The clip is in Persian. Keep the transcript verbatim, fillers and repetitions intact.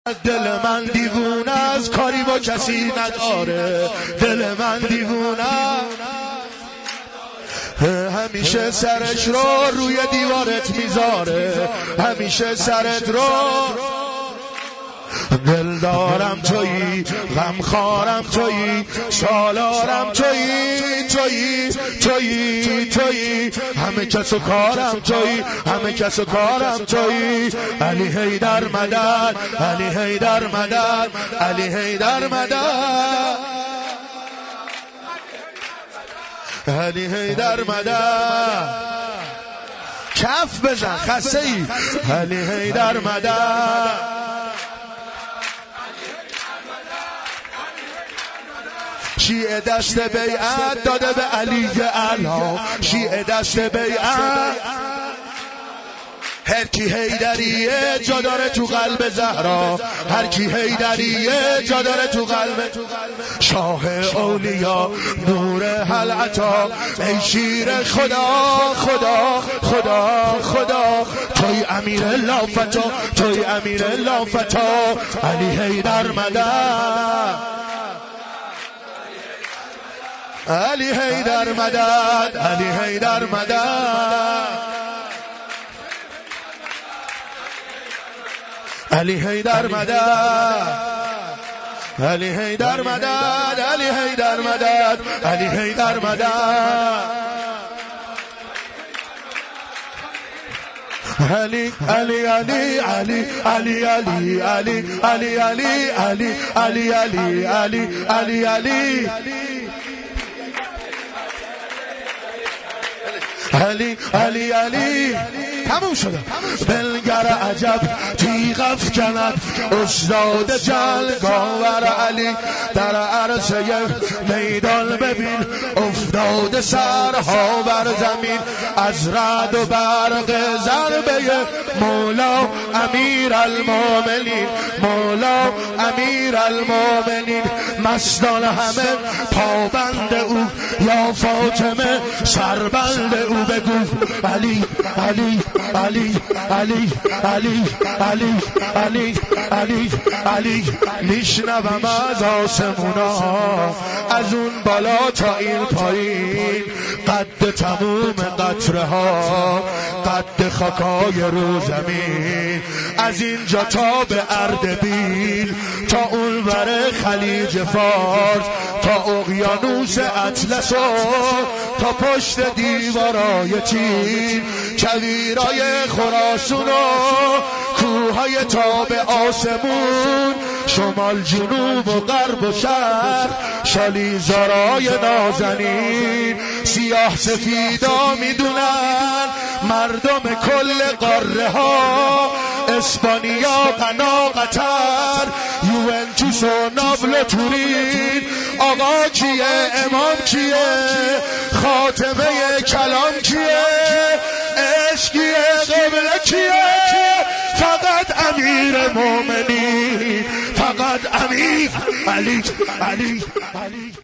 دل من دیوونه از کاری با کسی نداره، دل من دیوونه همیشه سرش رو روی دیوارت میذاره، همیشه سرت رو دل دارم تویی، غم خارم تویی، سالارم تویی، تویی تویی تویی همه کس و کارم تویی، همه کس و کارم تویی. علی حیدر مدد، علی حیدر مدد، علی حیدر مدد، علی حیدر مدد. کف بزن خسته ای. علی حیدر مدد. شیعه دست بیعت داده به علی اعلی، شیعه دست بیعت هر کی حیدریه جا داره تو قلب زهرا، هر کی حیدریه جا داره تو قلب شاه اولیا نور حل عطا. ای شیر خدا خدا خدا خدا، توی امیر لافتا، توی امیر لافتا. علی حیدر مدد، علی حیدر مدد، علی حیدر مدد، علی حیدر مدد، علی حیدر مدد، علی حیدر مدد، علی حیدر مدد. علی علی علی علی علی علی علی علی علی علی علی علی علی علی علی علی علی علی تموم شده. بلگر عجب تیغ افکند استاد جلگاور علی، در عرصه میدان ببین افتاده سرها بر زمین، از رعد و برق ضربه مولا امیر المومنین، مولا امیر المومنین. مستان همه پابند او، یا فاطمه سربند او. بگو علی علی علی علی علی علی علی علی علی. میشنوم از آسمونا، از اون بالا تا این پایین، قد تموم قطره ها، قد خاکای رو زمین. از اینجا تا به اردبیل، تا اون ور خلیج فارس، تا اقیانوس اطلس و تا پشت دیوارای چین، کویرای خراسون و کوههای تا به آسمون، شمال جنوب و غرب و شرق، شالیزارای نازنین. سیاه سفیدا میدونن مردم کل قاره ها، اسپانیا، غنا، قطر، یوونتوس و ناپل و تورین. آقا کیه؟ امام کیه؟ خاتمه کلام کیه؟ عشق کیه؟ قبله کیه؟ فقط امیر مومنین، فقط امیر علی علی علی.